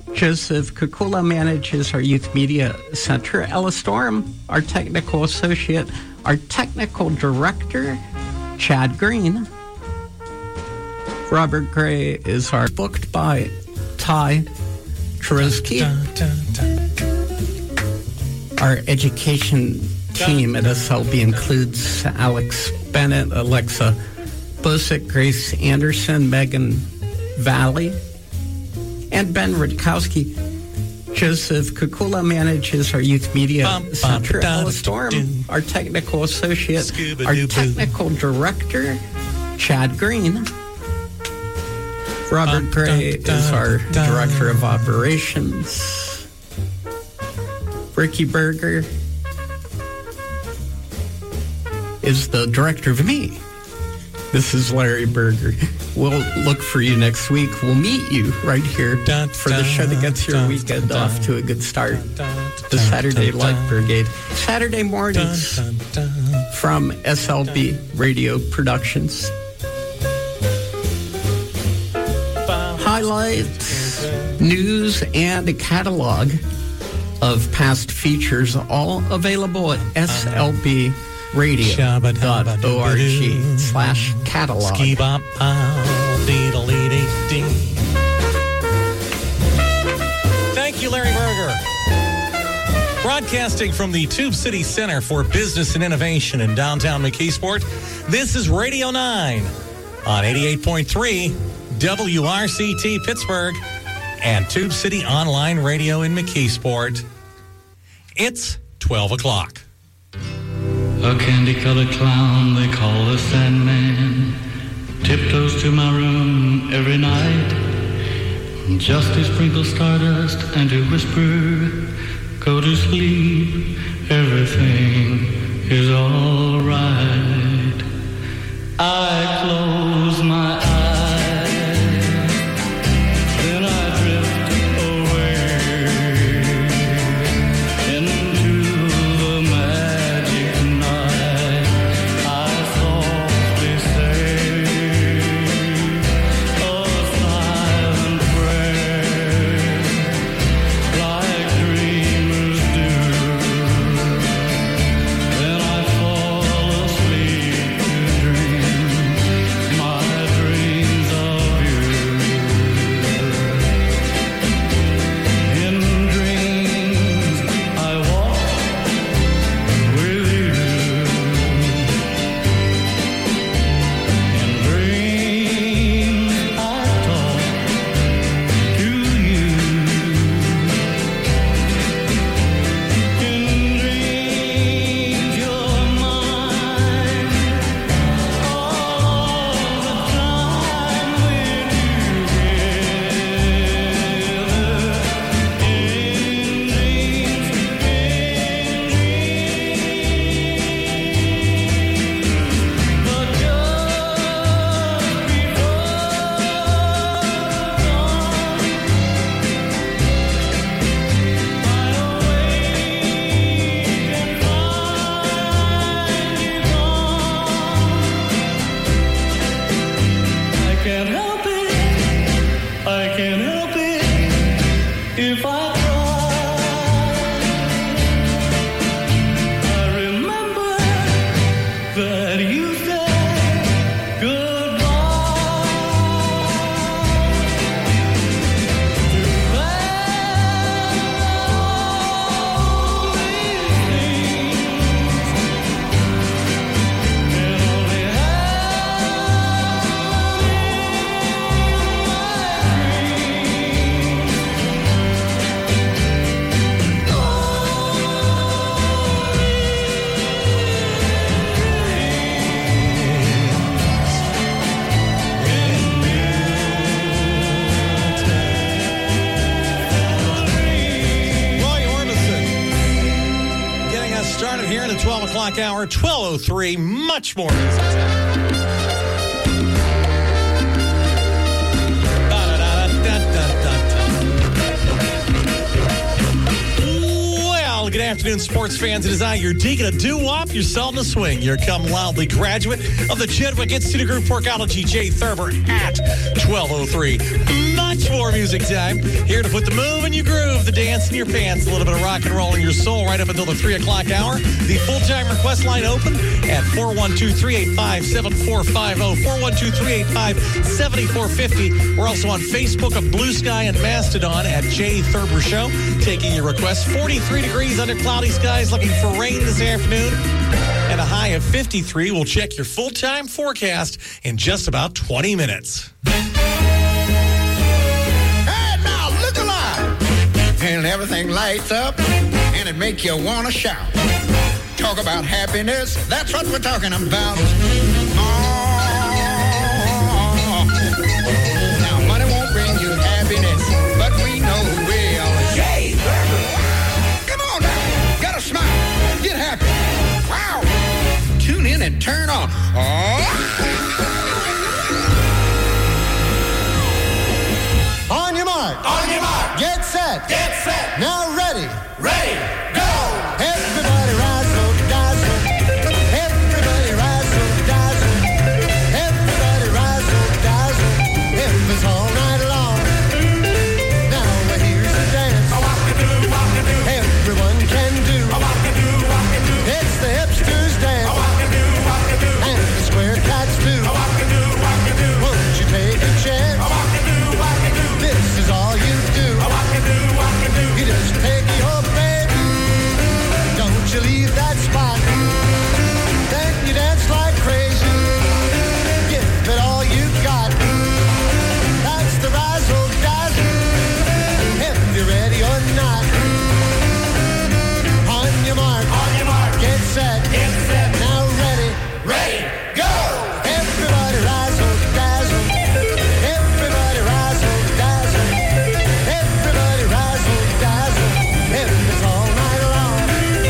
Joseph Kukula manages our Youth Media Center. Ella Storm, our technical associate. Our technical director, Chad Green. Robert Gray is our booked by Ty Troski. Our education team at SLB includes Alex Bennett, Alexa Bosick, Grace Anderson, Megan Valley, and Ben Rutkowski. Joseph Kukula manages our Youth Media Center. Ella Storm, our technical associate. Our technical director, Chad Green. Robert Gray is our director of operations. Ricky Berger is the director of me. This is Larry Berger. We'll look for you next week. We'll meet you right here for the show that gets your weekend off to a good start. The Saturday Light Brigade. Saturday mornings from SLB Radio Productions. Highlights, news, and a catalog of past features, all available at slbradio.org/catalog. Thank you, Larry Berger. Broadcasting from the Tube City Center for Business and Innovation in downtown McKeesport, this is Radio 9 on 88.3 WRCT Pittsburgh and Tube City Online Radio in McKeesport. It's 12 o'clock. A candy-colored clown they call the Sandman tiptoes to my room every night just to sprinkle stardust and to whisper, go to sleep, everything is all right. I close my eyes. Hour 12:03, much more. Well, good afternoon, sports fans. It is I, your deacon of doo-wop, your Sultan of swing, your come loudly graduate of the Chedwick Institute of Group Workology, Jay Thurber, at 12:03. much for Music Time. Here to put the move in your groove, the dance in your pants, a little bit of rock and roll in your soul right up until the 3 o'clock hour. The full-time request line open at 412-385-7450, 412-385-7450. We're also on Facebook of Blue Sky and Mastodon at Jay Thurber Show, taking your requests. 43 degrees under cloudy skies, looking for rain this afternoon. And a high of 53. We'll check your full-time forecast in just about 20 minutes. Hey, now, look alive. And everything lights up, and it make you want to shout. Talk about happiness, that's what we're talking about. Oh, now, money won't bring you happiness, but we know who will. Jay Thurber. Come on now, gotta smile, get happy. Wow. Tune in and turn on. On your mark. On your mark. Get set. Get set. Now ready. Ready. Go. Everybody razzle dazzle. Everybody razzle dazzle. Everybody razzle dazzle. If it's all night long. Now here's the dance. Walk-a-doo. Everyone can do. Walk-a-doo. It's the hipsters dance. Walk-a-doo. And the square cats do. Walk-a-doo. Won't you take a chance? This is all you do. You just take your baby. Don't you leave that spot. Then you dance like crazy. Give it all you got. That's the razzle dazzle. If you're ready or not. On your mark. Get set. Now ready. Go. Everybody razzle dazzle. Everybody razzle dazzle. Everybody razzle dazzle. If it's all night long.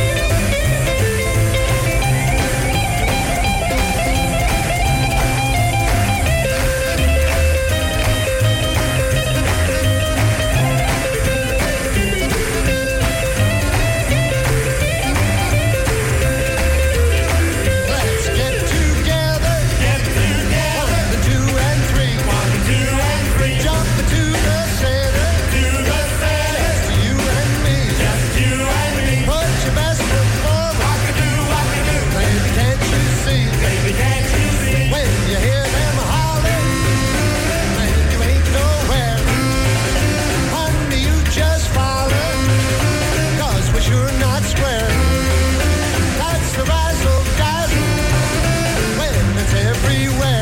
Let's get together. 1, 2, and 3. Jump to the center. Just you and me. Put your best foot forward. Baby, can't you see? When you hear them holler, man, you ain't nowhere. Honey, you just follow, 'cause we're sure not square. That's the razzle dazzle, when it's everywhere.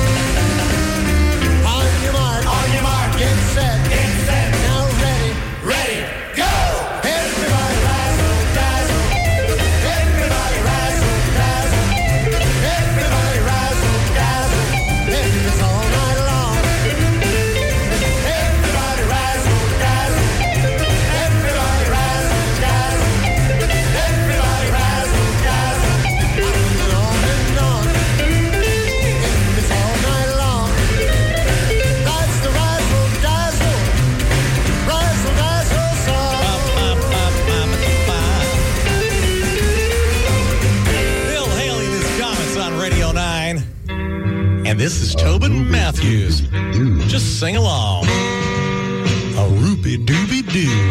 On your mark, get set, now ready, Go. everybody razzle dazzle, everybody razzle dazzle, everybody razzle dazzle, if it's all night long. Everybody razzle dazzle, everybody razzle dazzle, everybody razzle dazzle, on and on, if it's all night long. That's the razzle dazzle song. Bill Haley and his comments on Radio 9. And this is Tobin Matthews. Just sing along. A roopie doobie doo.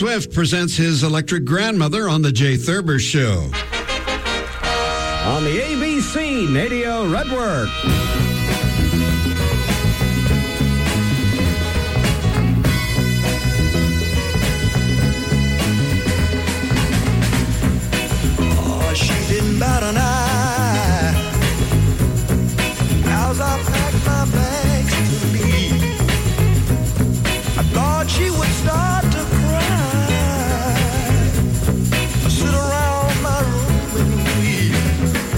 Swift presents his electric grandmother on the Jay Thurber Show. On the ABC Nadio Network. Oh, she didn't bat an eye as I packed my bags to leave. I thought she would start to cry, sit around my room and weep.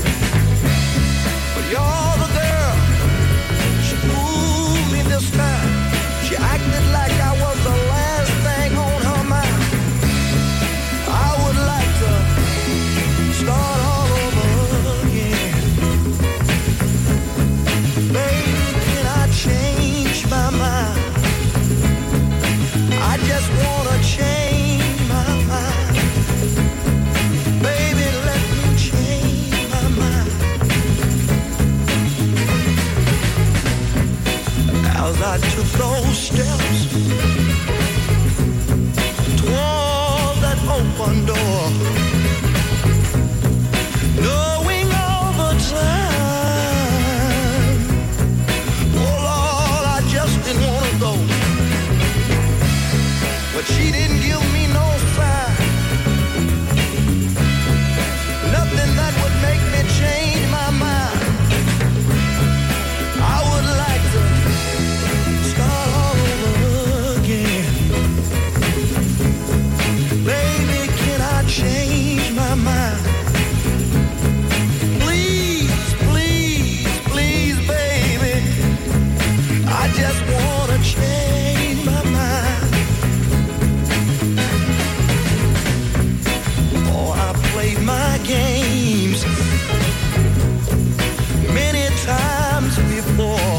But you're the girl, she fooled me this time. She acted like I was the last thing on her mind. I would like to start all over again. Baby, can I change my mind? I just wanna change my mind. Baby, let me change my mind. As I took those steps toward that open door, knowing all the time, oh Lord, I just didn't wanna go. But she didn't give me no sign, nothing that would make me change my mind. I would like to start all over again. Baby, can I change my mind? Please, please, please, baby, I just wanna change my mind. Oh, I played my games many times before,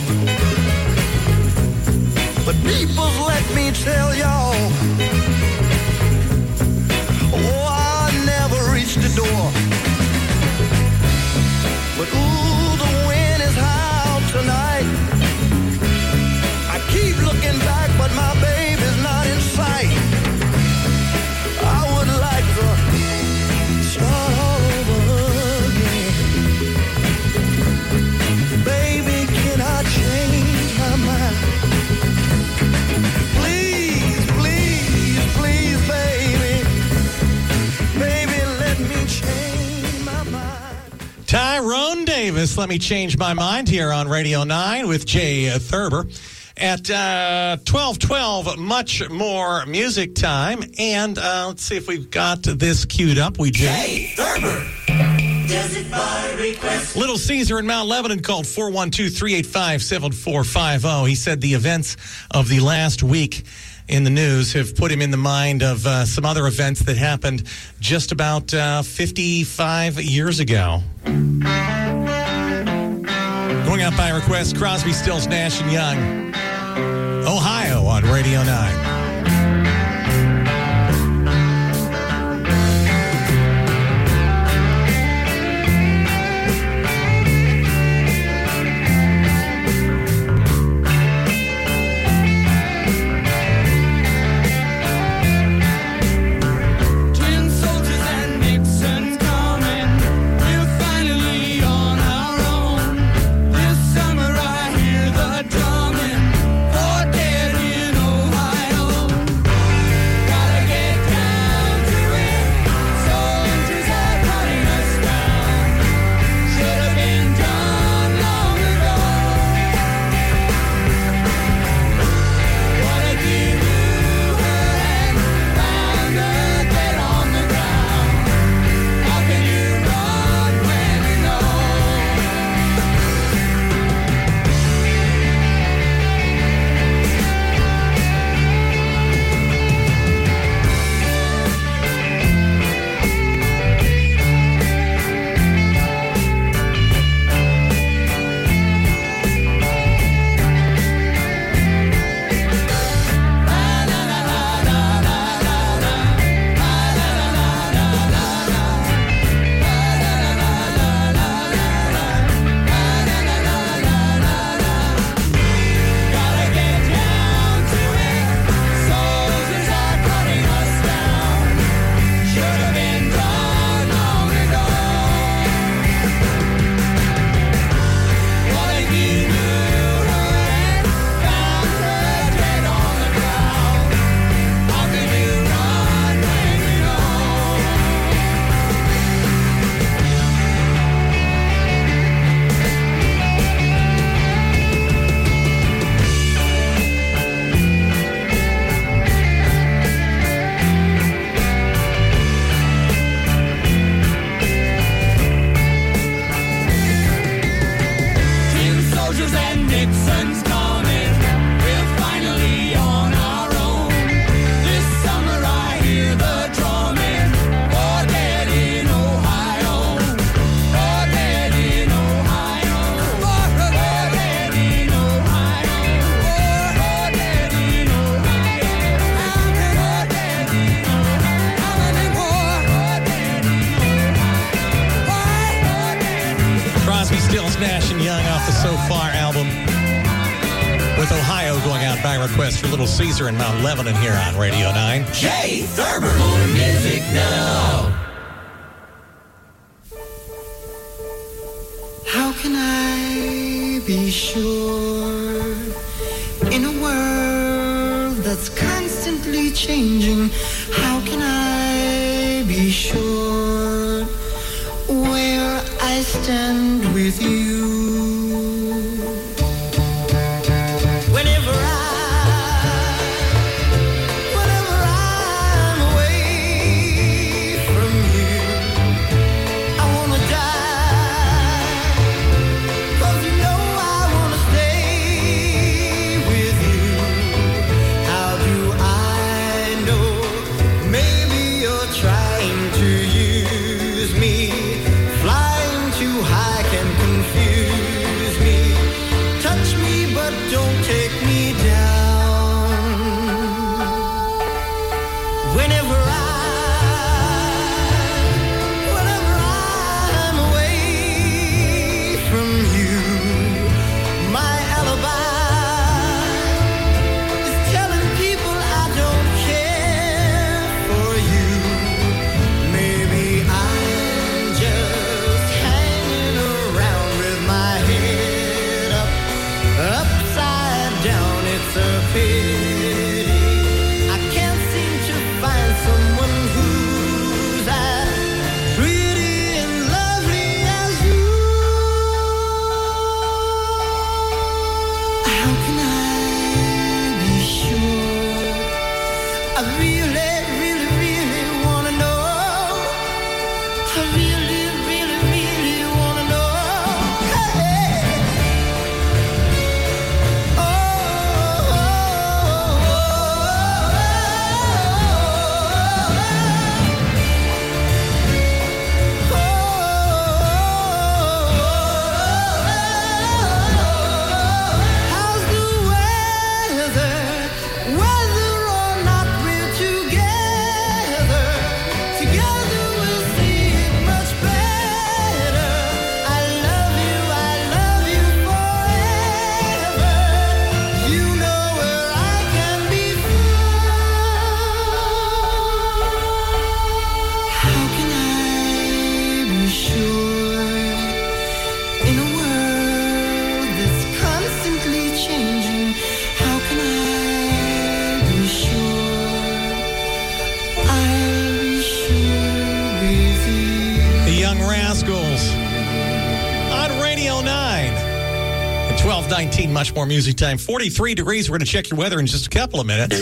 but people, let me tell y'all, oh, I never reached the door. But ooh, the wind is high out tonight. I keep looking back, but my baby's not in sight. I would like to start all over again. Baby, can I change my mind? Please, please, please, baby. Baby, let me change my mind. Tyrone Davis, Let Me Change My Mind here on Radio 9 with Jay Thurber. At 12:12, much more music time. And let's see if we've got this queued up. We do. Jay Thurber. Does it by request? Little Caesar in Mount Lebanon called 412-385-7450. He said the events of the last week in the news have put him in the mind of some other events that happened just about 55 years ago. Going out by request, Crosby, Stills, Nash & Young, Ohio on Radio 9. Summer I hear the drumming, for dead in Ohio. So Far album with Ohio going out by request for Little Caesar in Mount Lebanon here on Radio 9. Jay Thurber. More music now. How can I be sure in a world that's constantly changing? How can I be sure where I stand with you? Whenever I'm away from you, I wanna die. 'Cause you know I wanna stay with you. How do I know? Maybe you're trying to use me. Flying too high can confuse me. Touch me, but don't take me down. Whenever I'm away from you, my alibi is telling people I don't care for you. Maybe I'm just hanging around with my head up, upside down. It's a pity I can't seem to find someone who's as pretty and lovely as you. How can I be sure? I really, really, really wanna know. I really, really, really wanna know. Hey. How's the weather? Whether or not we're together, together we'll see it much better. I love you forever. You know where I can be found. How can I be sure in a world that's constantly changing? How can I be sure I'll be sure with you? The Young Rascals on Radio 9. At 12:19, much more music time. 43 degrees. We're going to check your weather in just a couple of minutes.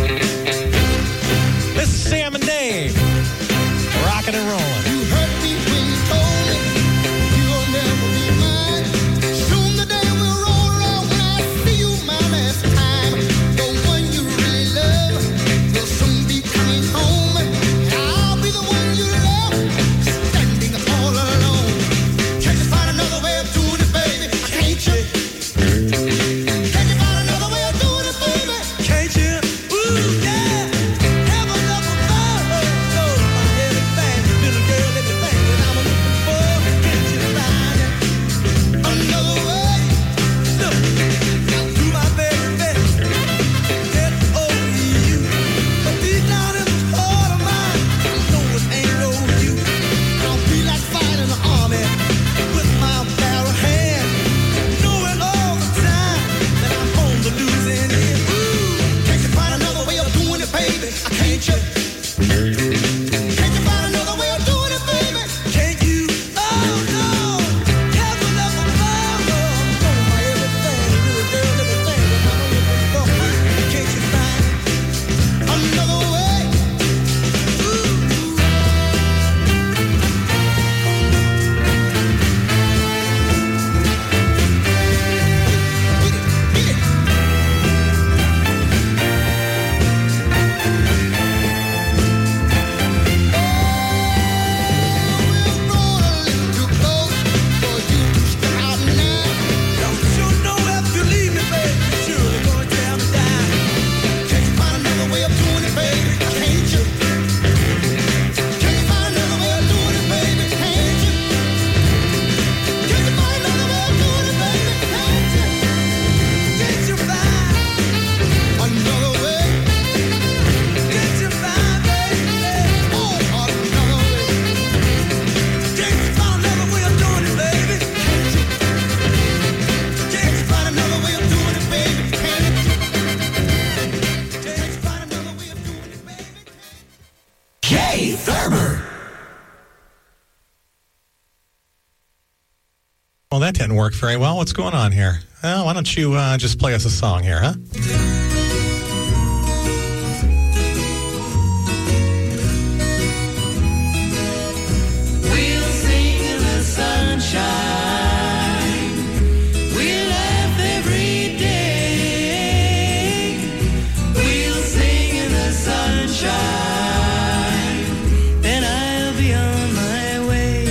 This is Sam and Dave. Rocking and rolling. You hurt me when you told me you'll never be mine. Soon the day will roll around when I see you my last time. The one you really love will soon be coming home. And I'll be the one you love, standing all alone. Can't you find another way of doing it, baby? Can't you? Can't you find another way of doing it, baby? Can't you? Ooh, yeah. Have another love. Oh, my head is bad, little girl. Well, that didn't work very well. What's going on here? Well, why don't you just play us a song here, huh? We'll sing in the sunshine. We'll laugh every day. We'll sing in the sunshine. Then I'll be on my way.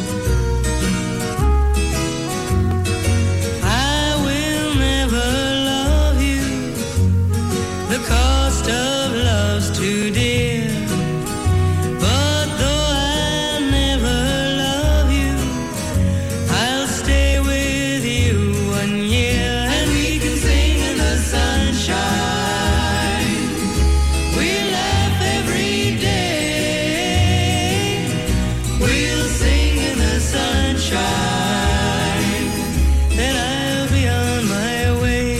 I will never love you. The cost of love's too dear. But though I'll never love you, I'll stay with you 1 year, and we can sing in the sunshine. We'll laugh every day. We'll sing in the sunshine. Then I'll be on my way.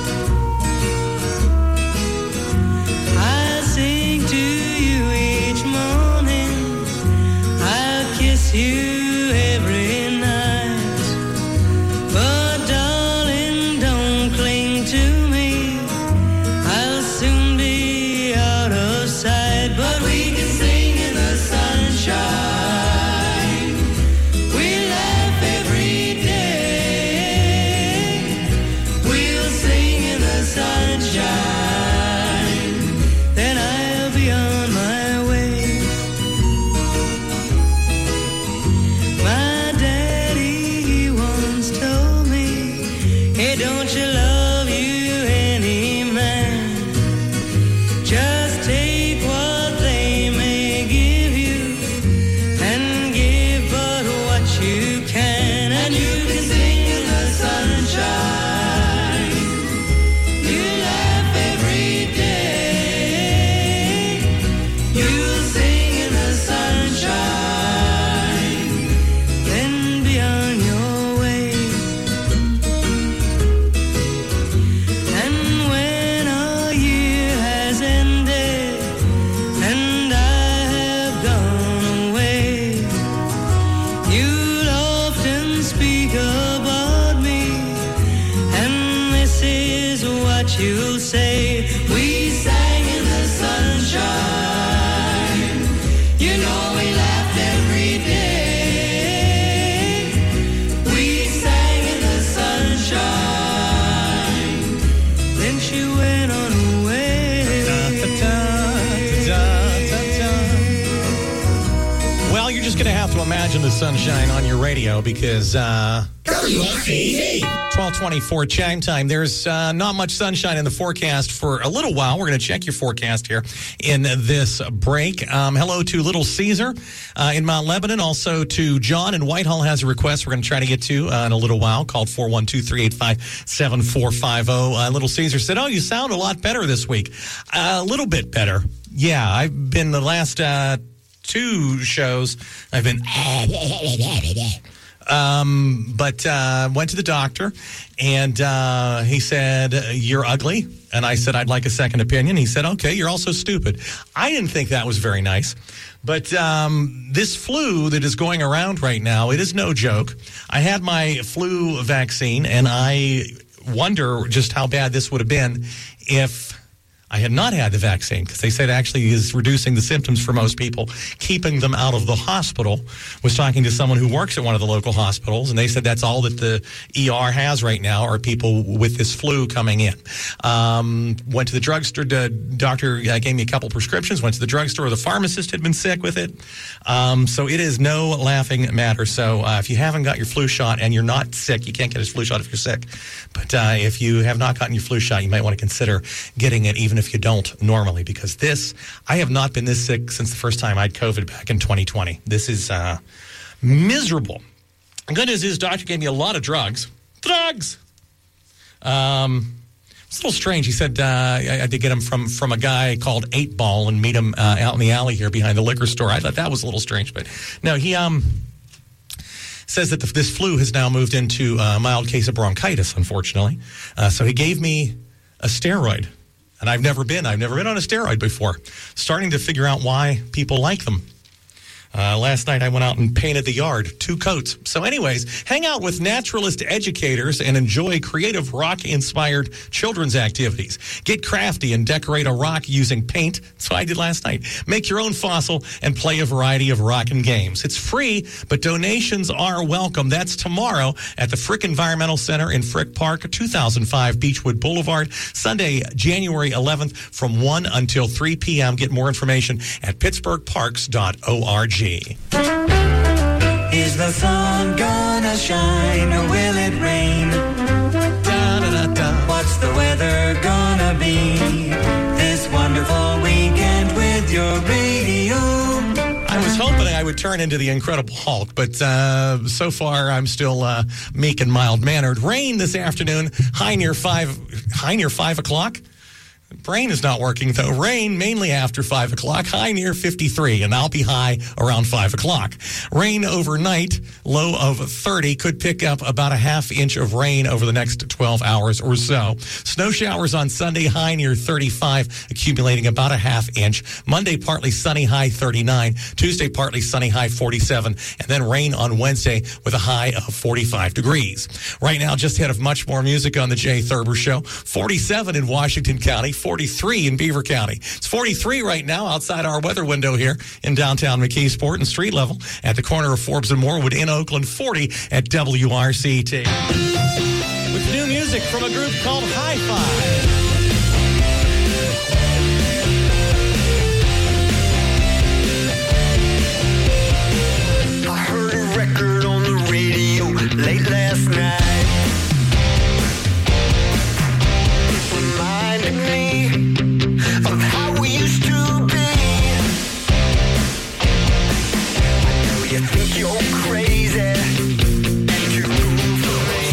I'll sing to you each morning. I'll kiss you every night. But darling, don't cling to me. I'll soon be out of sight. But we can sing in the sunshine. We laugh every day. We'll sing in the sunshine. Then I'll be on my way. My daddy, he once told me, hey, don't you love you any man? Just take what they may give you and give but what you can, and you can sing in the sunshine. You laugh every day. You'll sing in the sunshine. Then be on your way. And when a year has ended and I have gone away, you'll often speak about me, and this is what you'll say. We sang in the sunshine. You know we laughed every day. We sang in the sunshine. Then she went on her way. Well, you're just going to have to imagine the sunshine on your radio because 12:24 chime time. There's not much sunshine in the forecast for a little while. We're going to check your forecast here in this break. Hello to Little Caesar in Mount Lebanon. Also to John in Whitehall has a request we're going to try to get to in a little while, called 412-385-7450. Little Caesar said, oh, you sound a lot better this week. A little bit better. Yeah, I've been the last 2 shows. I've been... but went to the doctor, and he said, you're ugly. And I said, I'd like a second opinion. He said, okay, you're also stupid. I didn't think that was very nice. But this flu that is going around right now, it is no joke. I had my flu vaccine, and I wonder just how bad this would have been if I had not had the vaccine, because they said actually is reducing the symptoms for most people, keeping them out of the hospital. Was talking to someone who works at one of the local hospitals, and they said that's all that the ER has right now are people with this flu coming in. Went to the drugstore. The doctor gave me a couple prescriptions. Went to the drugstore. The pharmacist had been sick with it. So it is no laughing matter. So if you haven't got your flu shot and you're not sick, you can't get a flu shot if you're sick. But if you have not gotten your flu shot, you might want to consider getting it, even if you don't normally, because I have not been this sick since the first time I had COVID back in 2020. This is miserable. The good news is doctor gave me a lot of drugs. It's a little strange. He said I had to get them from a guy called 8 Ball and meet him out in the alley here behind the liquor store. I thought that was a little strange, but no, he says that this flu has now moved into a mild case of bronchitis, unfortunately. So he gave me a steroid, and I've never been on a steroid before. Starting to figure out why people like them. Last night I went out and painted the yard, 2 coats. So anyways, hang out with naturalist educators and enjoy creative rock-inspired children's activities. Get crafty and decorate a rock using paint. That's what I did last night. Make your own fossil and play a variety of rockin' games. It's free, but donations are welcome. That's tomorrow at the Frick Environmental Center in Frick Park, 2005 Beechwood Boulevard, Sunday, January 11th from 1 until 3 p.m. Get more information at pittsburghparks.org. Is the sun gonna shine or will it rain? What's the weather gonna be this wonderful weekend with your radio? I was hoping I would turn into the Incredible Hulk, but so far I'm still meek and mild-mannered. Rain this afternoon, high near 5 o'clock. Brain is not working, though. Rain mainly after 5 o'clock, high near 53, and I'll be high around 5 o'clock. Rain overnight, low of 30, could pick up about a half inch of rain over the next 12 hours or so. Snow showers on Sunday, high near 35, accumulating about a half inch. Monday, partly sunny, high 39. Tuesday, partly sunny, high 47. And then rain on Wednesday with a high of 45 degrees. Right now, just ahead of much more music on the Jay Thurber Show, 47 in Washington County, 43 in Beaver County. It's 43 right now outside our weather window here in downtown McKeesport and street level at the corner of Forbes and Morewood in Oakland, 40 at WRCT. With new music from a group called Hi-Fi. Record on the radio late last night. It reminded me of how we used to be. I know you think you're crazy and you're cool for me.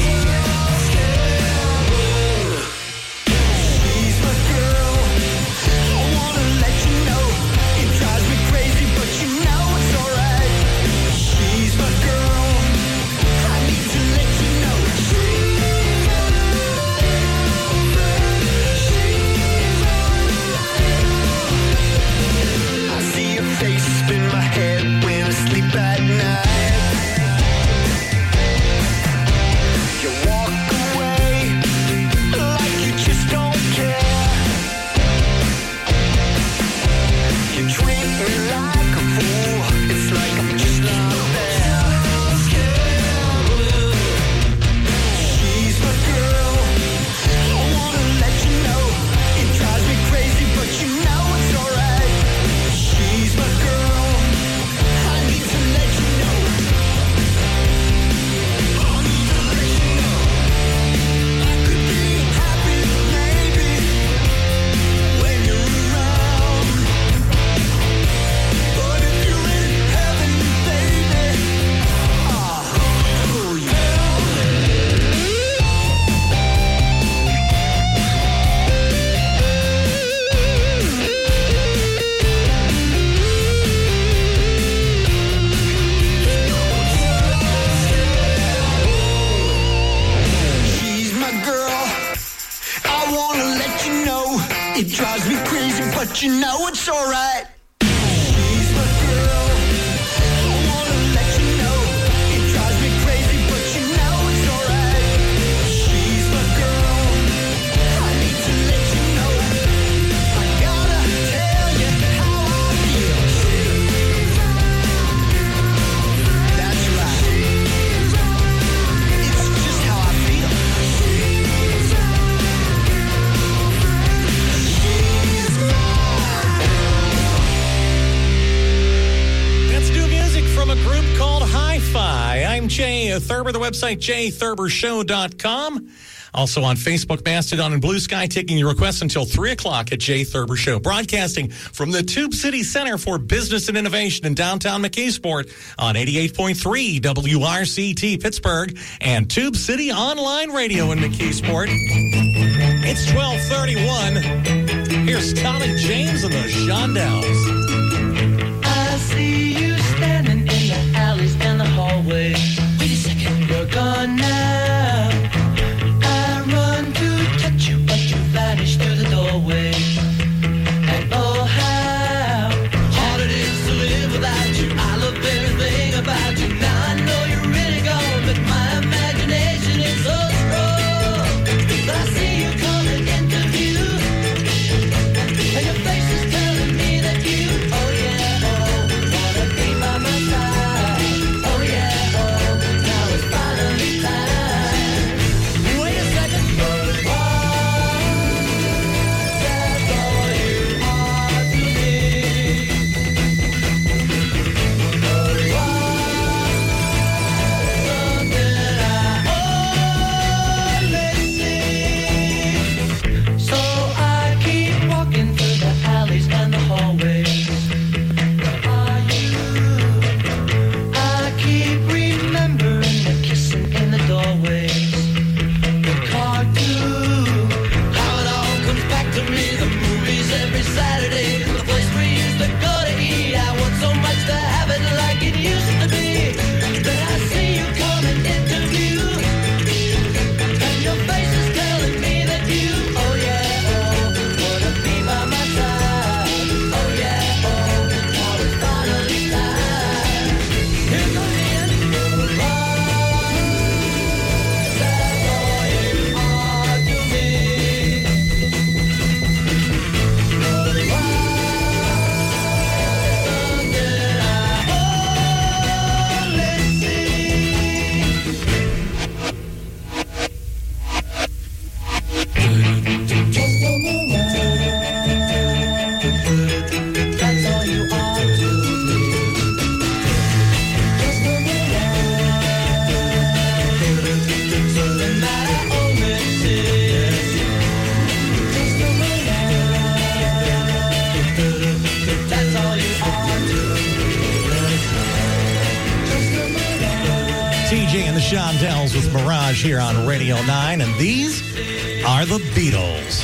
She's my girl. I wanna let you know it drives me crazy, but you know it's alright. She's my girl. I need to let you know. I see your face spin my head when I sleep at night. You walk away like you just don't care. You treat me like a fool. It's like I'm just not there. She's my girl. I wanna let you know it drives me crazy, but you know it's alright. She's my girl. I need to let you know. I need to let you know. I could be happy, maybe, when you're around. But if you're in heaven, baby, oh yeah. She's my girl. I wanna let you know it drives me crazy, but you know it's alright. She's my girl. I wanna let you know it drives me crazy, but you know it's alright. She's my girl. I need to let you know. I gotta tell you how I feel. That's right. It's just how I feel. That's new music from a group called Hi-Fi. I'm Jay Thurber, the website jaythurbershow.com. Also on Facebook, Mastodon, and Blue Sky, taking your requests until 3 o'clock at Jay Thurber Show. Broadcasting from the Tube City Center for Business and Innovation in downtown McKeesport on 88.3 WRCT Pittsburgh and Tube City Online Radio in McKeesport. It's 12:31. Here's Tommy James and the Shondells. I see you standing in the alleys and the hallway. Wait a second, you're gone now. I run to touch you, but you vanish through the doorway. And oh, how hard it is to live without you. I love Shondells with Mirage here on Radio 9, and these are the Beatles.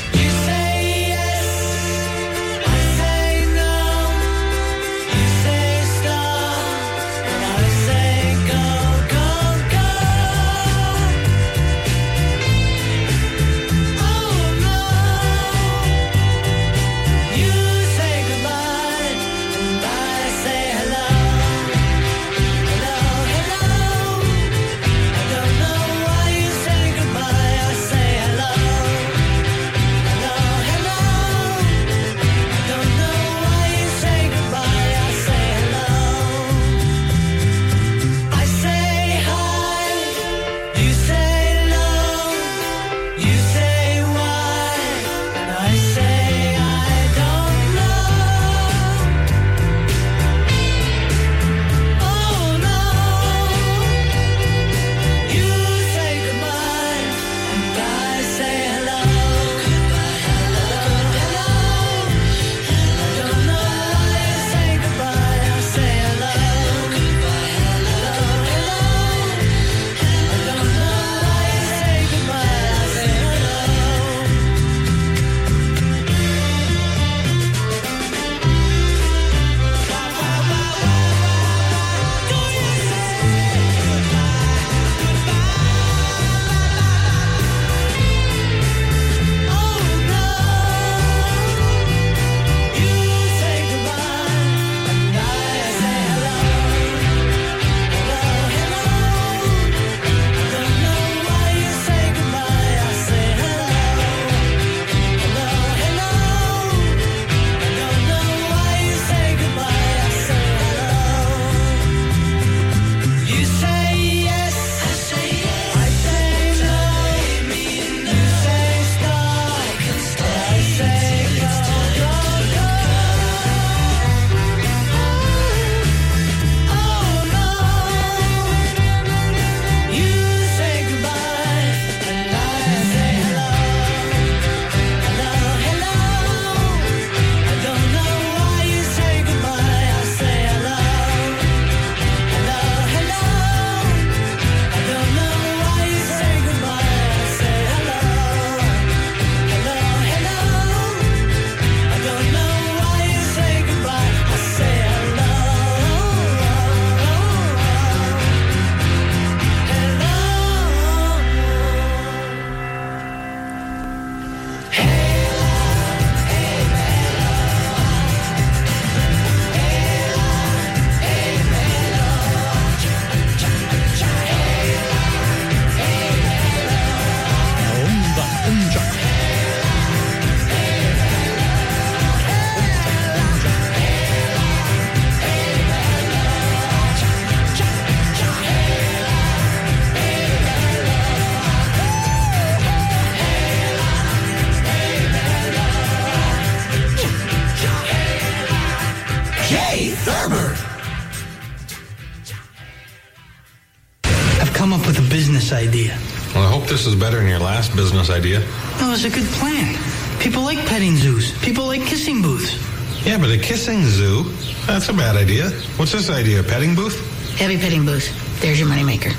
come up with a business idea. Well, I hope this is better than your last business idea. No, it's a good plan. People like petting zoos. People like kissing booths. Yeah, but a kissing zoo? That's a bad idea. What's this idea, a petting booth? Heavy petting booth. There's your moneymaker.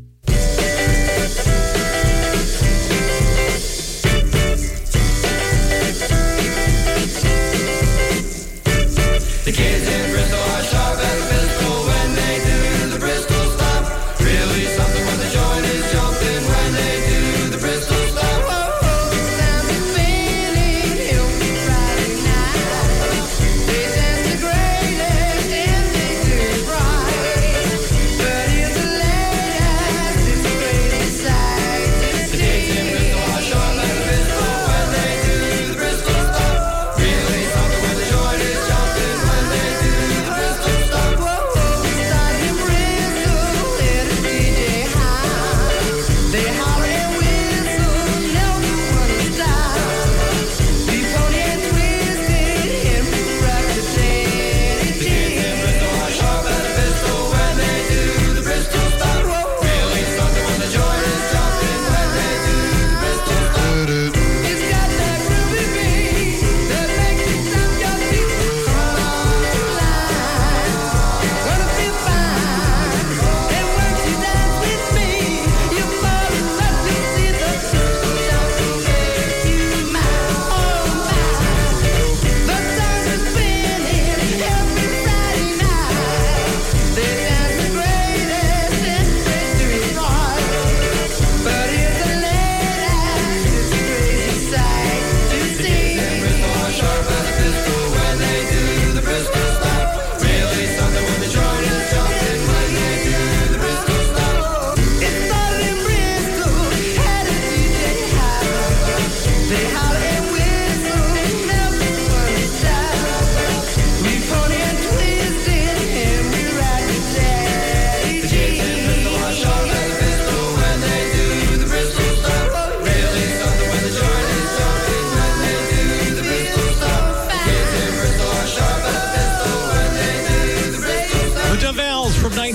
The kids in Bristol are sharp and physical when they do the Bristol stomp. Really something when the joint is jumping when they do the Bristol stomp. Sounds amazing, he'll be Friday night. They send the greatest and they do it right. But here's a lady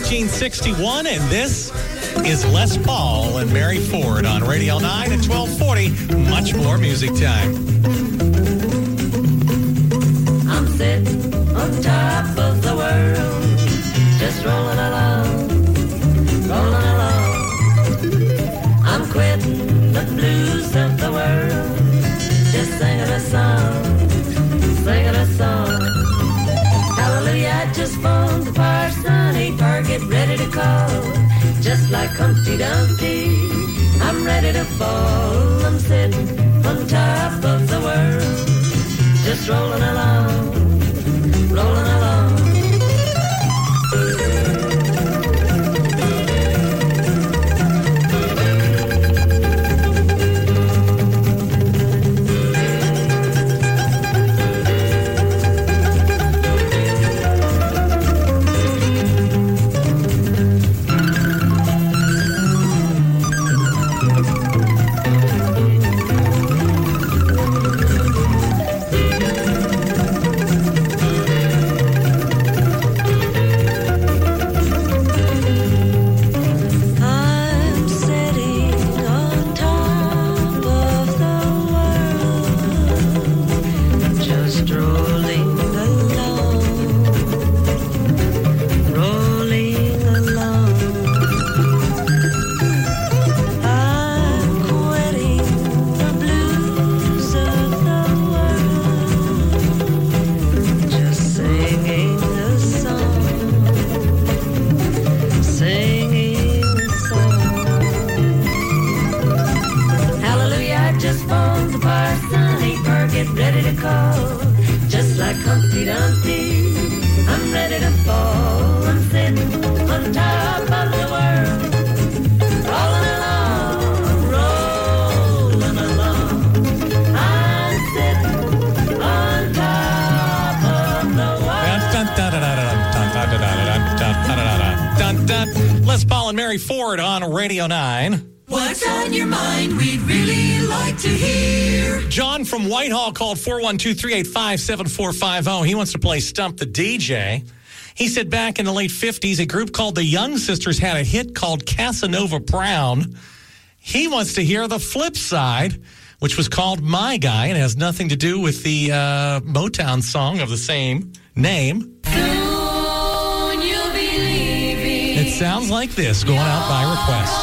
1961, and this is Les Paul and Mary Ford on Radio 9 at 1240. Much more music time. I'm sitting on top of the world, just rolling along, rolling along. I'm quitting the blues of the world, just singing a song, singing a song. Hallelujah, I just phoned the parson, he get ready to call, just like Humpty Dumpty. I'm ready to fall, I'm sitting on top of the world, just rolling along, rolling along. Les Paul and Mary Ford on Radio 9. What's on your mind? We'd really like to hear. John from Whitehall called 412-385-7450. He wants to play Stump the DJ. He said back in the late 50s, a group called the Young Sisters had a hit called Casanova Brown. He wants to hear the flip side, which was called My Guy, and has nothing to do with the Motown song of the same name. Soon you'll be leaving. It sounds like this, going out by request.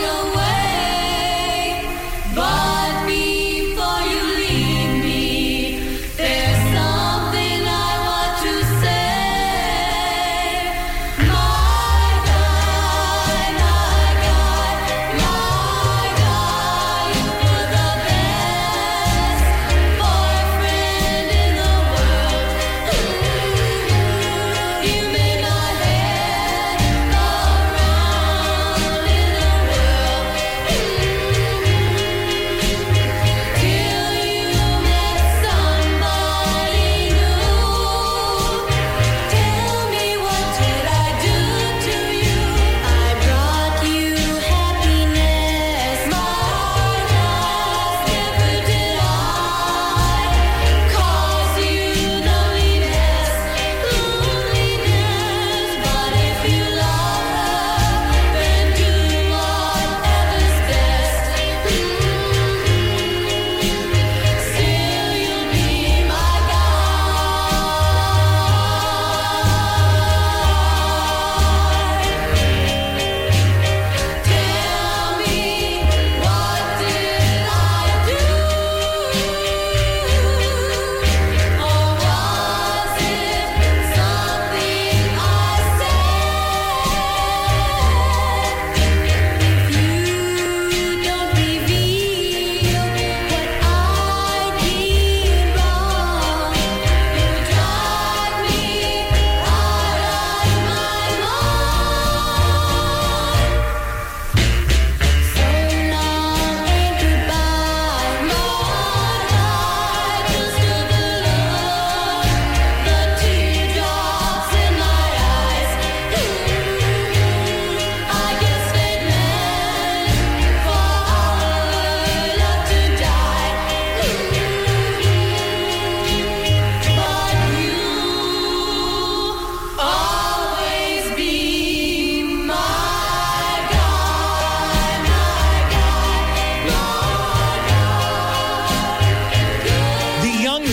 But before you leave me, there's something I want to say. My guy, you're the best boyfriend in the world. You made my head go round in a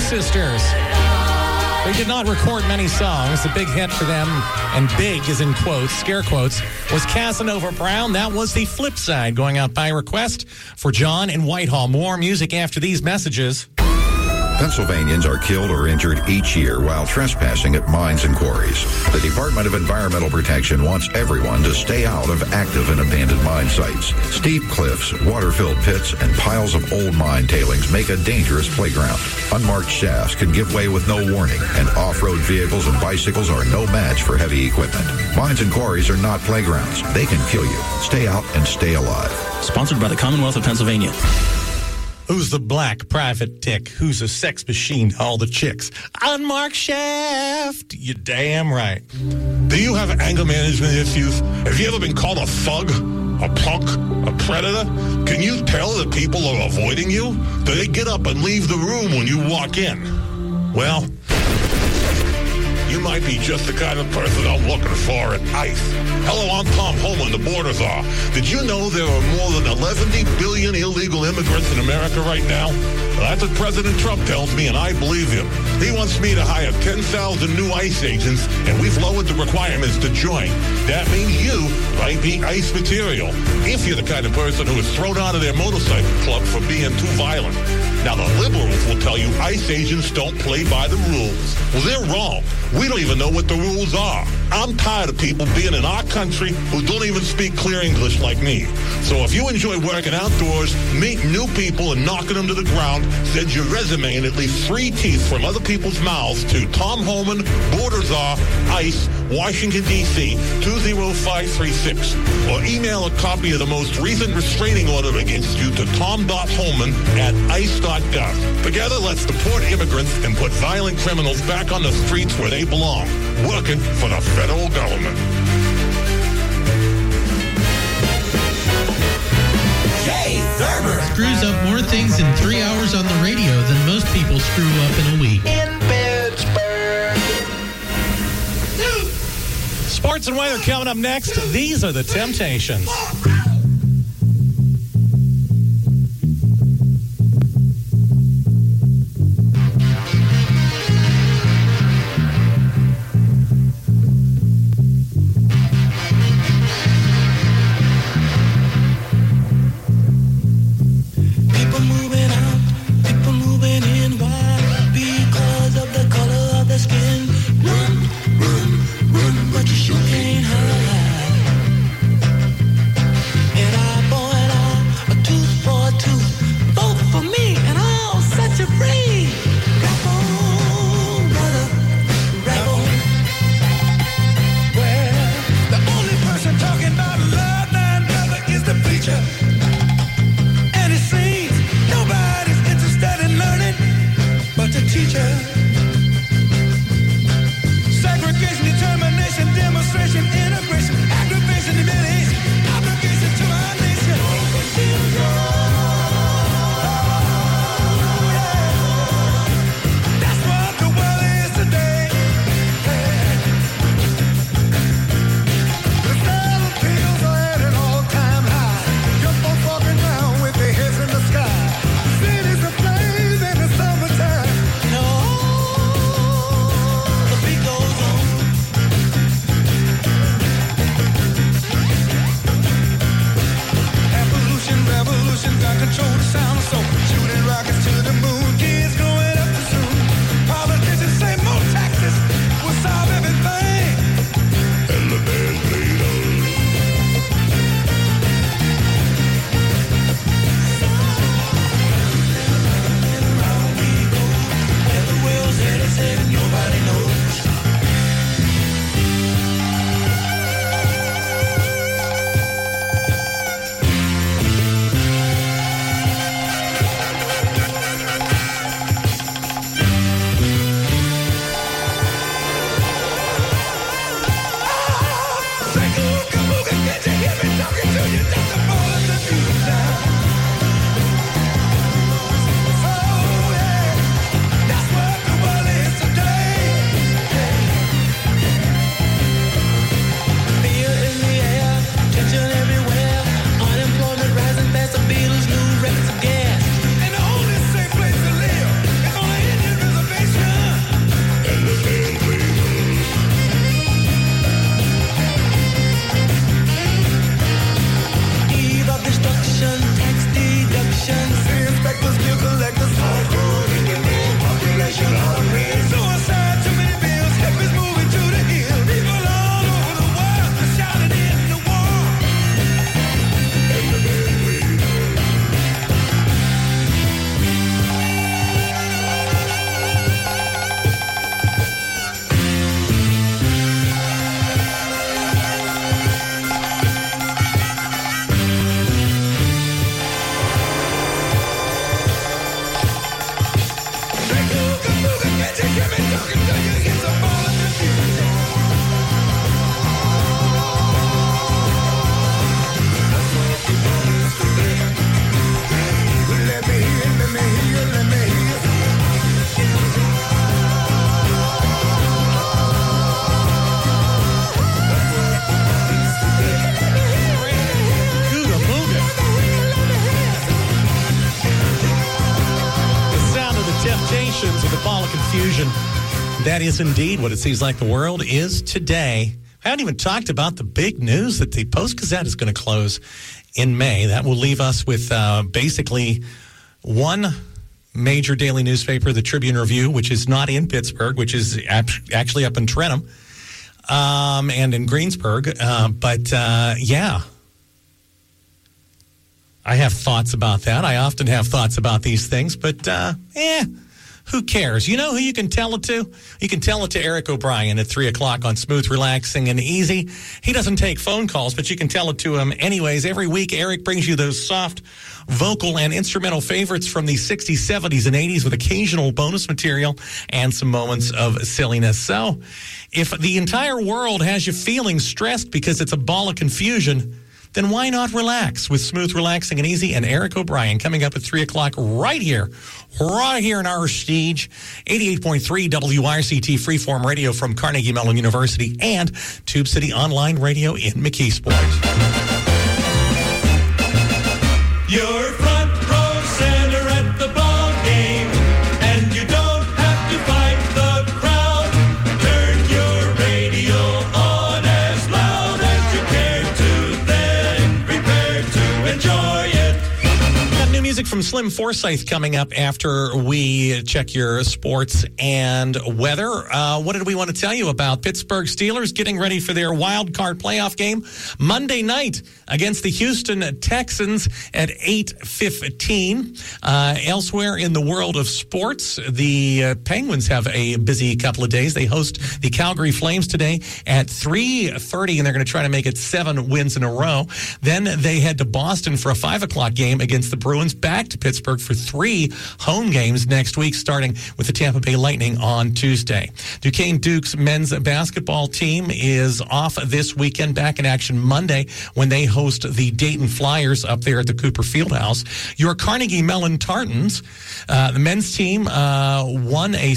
Sisters. They did not record many songs. The big hit for them, and big is in quotes, scare quotes, was Casanova Brown. That was the flip side, going out by request for John in Whitehall. More music after these messages. Pennsylvanians are killed or injured each year while trespassing at mines and quarries. The Department of Environmental Protection wants everyone to stay out of active and abandoned mine sites. Steep cliffs, water-filled pits, and piles of old mine tailings make a dangerous playground. Unmarked shafts can give way with no warning, and off-road vehicles and bicycles are no match for heavy equipment. Mines and quarries are not playgrounds. They can kill you. Stay out and stay alive. Sponsored by the Commonwealth of Pennsylvania. Who's the black private dick? Who's a sex machine to all the chicks? Unmarked shaft. You damn right. Do you have anger management issues? Have you ever been called a thug, a punk, a predator? Can you tell that people are avoiding you? Do they get up and leave the room when you walk in? Well, you might be just the kind of person I'm looking for at ICE. Hello, I'm Tom Homan, the border czar. Did you know there are more than 11 billion illegal immigrants in America right now? Well, that's what President Trump tells me, and I believe him. He wants me to hire 10,000 new ICE agents, and we've lowered the requirements to join. That means you might be ICE material, if you're the kind of person who is thrown out of their motorcycle club for being too violent. Now, the liberals will tell you ICE agents don't play by the rules. Well, they're wrong. We don't even know what the rules are. I'm tired of people being in our country who don't even speak clear English like me. So if you enjoy working outdoors, meet new people and knocking them to the ground, send your resume and at least 3 teeth from other people's mouths to Tom Homan, Border Czar, ICE, Washington, D.C., 20536. Or email a copy of the most recent restraining order against you to tom.homan@ice.gov. Together, let's deport immigrants and put violent criminals back on the streets where they belong, working for the federal government. Jay Thurber screws up more things in 3 hours on the radio than most people screw up in a week. in Pittsburgh. Sports and weather coming up next. These are the Temptations. People moving out, people moving in. Why? Because of the color of the skin. Run, run, run, but you sure can't hide. Salutations of the ball of confusion. That is indeed what it seems like the world is today. I haven't even talked about the big news that the Post-Gazette is going to close in May. That will leave us with basically one major daily newspaper, the Tribune Review, which is not in Pittsburgh, which is actually up in Trenton and in Greensburg. Yeah. I have thoughts about that. I often have thoughts about these things, but who cares? You know who you can tell it to? You can tell it to Eric O'Brien at 3 o'clock on Smooth, Relaxing, and Easy. He doesn't take phone calls, but you can tell it to him anyways. Every week, Eric brings you those soft vocal and instrumental favorites from the 60s, 70s, and 80s with occasional bonus material and some moments of silliness. So if the entire world has you feeling stressed because it's a ball of confusion, then why not relax with Smooth, Relaxing, and Easy and Eric O'Brien coming up at 3 o'clock right here in our stage, 88.3 WRCT Freeform Radio from Carnegie Mellon University and Tube City Online Radio in McKeesport. You're front row center at the ball game, and you don't have to fight the crowd. Turn your radio on as loud as you care to, then prepare to enjoy it. Got new music from Slim Forsyth coming up after we check your sports and weather. What did we want to tell you about? Pittsburgh Steelers getting ready for their wild card playoff game Monday night against the Houston Texans at 8:15. Elsewhere in the world of sports, the Penguins have a busy couple of days. They host the Calgary Flames today at 3:30, and they're going to try to make it 7 wins in a row. Then they head to Boston for a 5 o'clock game against the Bruins, back to Pittsburgh for 3 home games next week, starting with the Tampa Bay Lightning on Tuesday. Duquesne Dukes men's basketball team is off this weekend, back in action Monday when they host the Dayton Flyers up there at the Cooper Fieldhouse. Your Carnegie Mellon Tartans, the men's team won a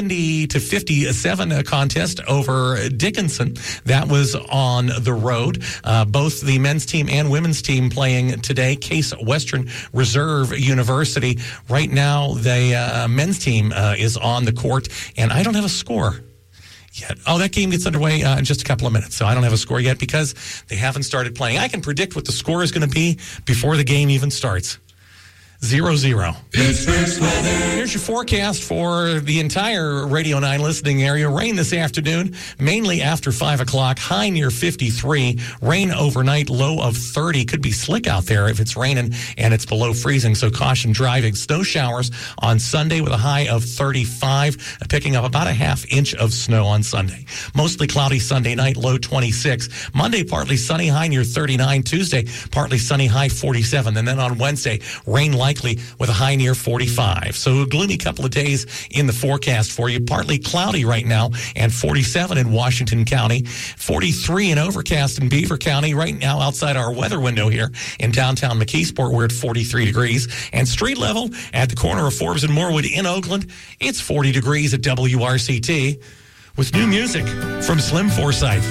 70-57 contest over Dickinson. That was on the road. Both the men's team and women's team playing today. Case Western Reserve University. Right now, the men's team is on the court, and I don't have a score yet. Oh, that game gets underway in just a couple of minutes, so I don't have a score yet because they haven't started playing. I can predict what the score is going to be before the game even starts. 0-0. Pittsburgh's weather. Here's your forecast for the entire Radio 9 listening area. Rain this afternoon, mainly after 5 o'clock. High near 53. Rain overnight, low of 30. Could be slick out there if it's raining and it's below freezing, so caution driving. Snow showers on Sunday with a high of 35, picking up about a half inch of snow on Sunday. Mostly cloudy Sunday night, low 26. Monday, partly sunny, high near 39. Tuesday, partly sunny, high 47. And then on Wednesday, rain likely with a high near 45. So a gloomy couple of days in the forecast for you. Partly cloudy right now and 47 in Washington County. 43 and overcast in Beaver County. Right now outside our weather window here in downtown McKeesport, we're at 43 degrees. And street level at the corner of Forbes and Moorwood in Oakland, it's 40 degrees at WRCT with new music from Slim Forsyth.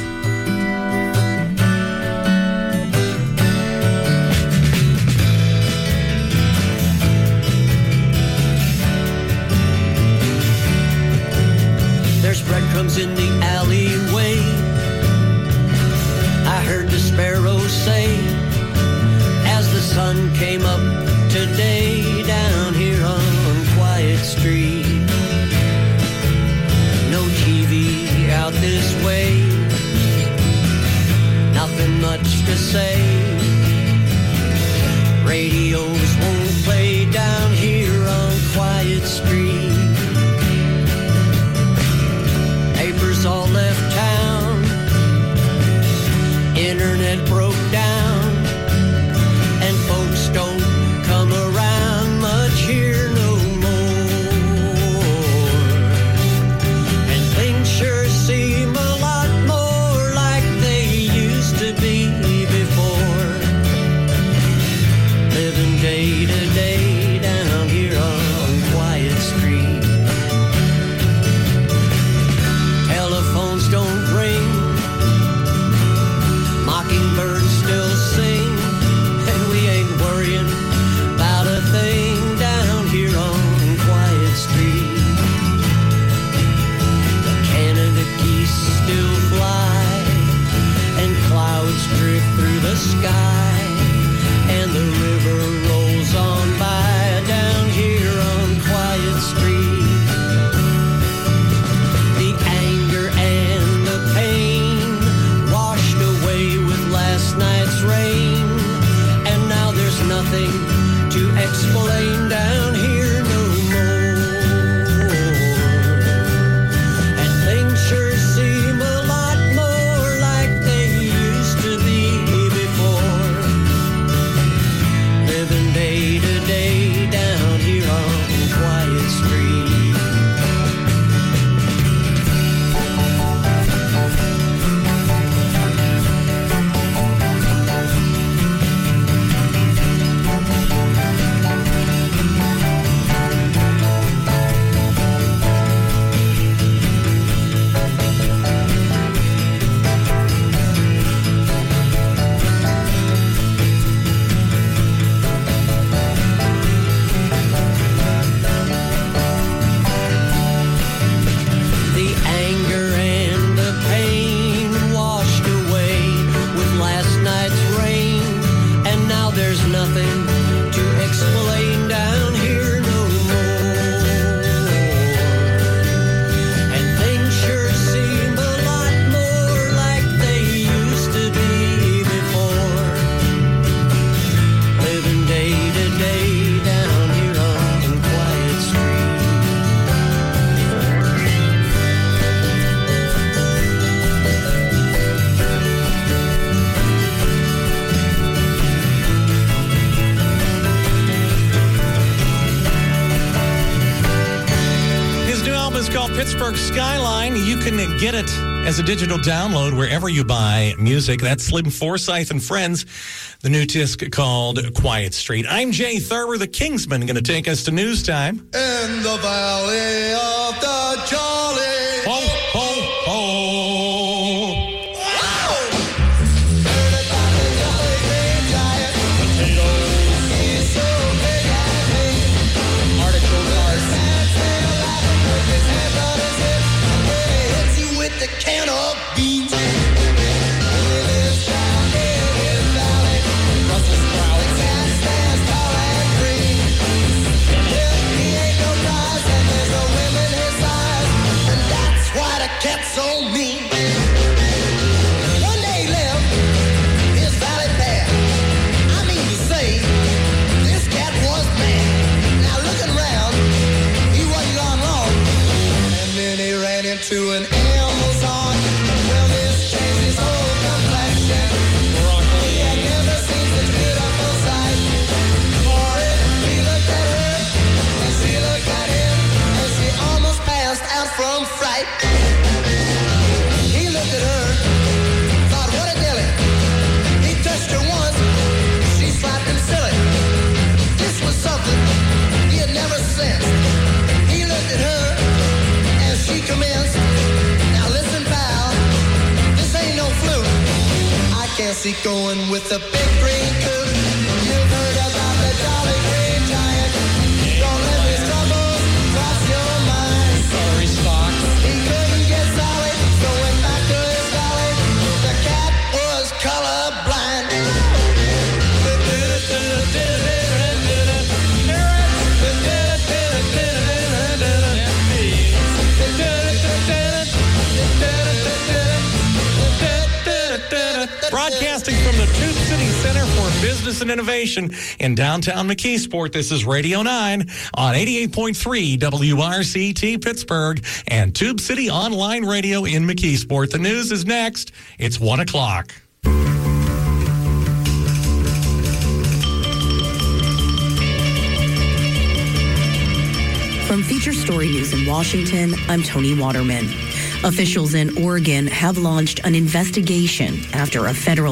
Breadcrumbs in the alleyway. I heard the sparrows say as the sun came up today down here on Quiet Street. No TV out this way, nothing much to say. Radios won't play down here on Quiet Street. Papers Pittsburgh Skyline. You can get it as a digital download wherever you buy music. That's Slim Forsyth and Friends. The new disc called Quiet Street. I'm Jay Thurber, the Kingsman, going to take us to news time. In the valley of the Jolly. Ho, ho, ho. The can of beans. Brussels sprouts. Stands tall and green. He ain't no prize, and there's no women his size, and that's why the cat's so mean. One day he left his valley pair. I mean to say, this cat was mad. Now looking round, he wasn't gone wrong, and then he ran into an Amazon. Well, this changed his whole complexion. He had never seen such beautiful sight. For it, he looked at her, and she looked at him, and she almost passed out from fright. He looked at her, thought, what a dilly. He touched her once, she slapped him silly. This was something he had never sensed. He looked at her, and she commenced. Now listen, pal, this ain't no fluke. I can't see going with a big green coot. You've heard about the Jolly Green Giant. Don't let his troubles cross your mind. Sorry, Spock. He couldn't get solid, so went back to his valley. The cat was colorblind. Broadcasting from the Tube City Center for Business and Innovation in downtown McKeesport, this is Radio 9 on 88.3 WRCT Pittsburgh and Tube City Online Radio in McKeesport. The news is next. It's 1 o'clock. From Feature Story News in Washington, I'm Tony Waterman. Officials in Oregon have launched an investigation after a federal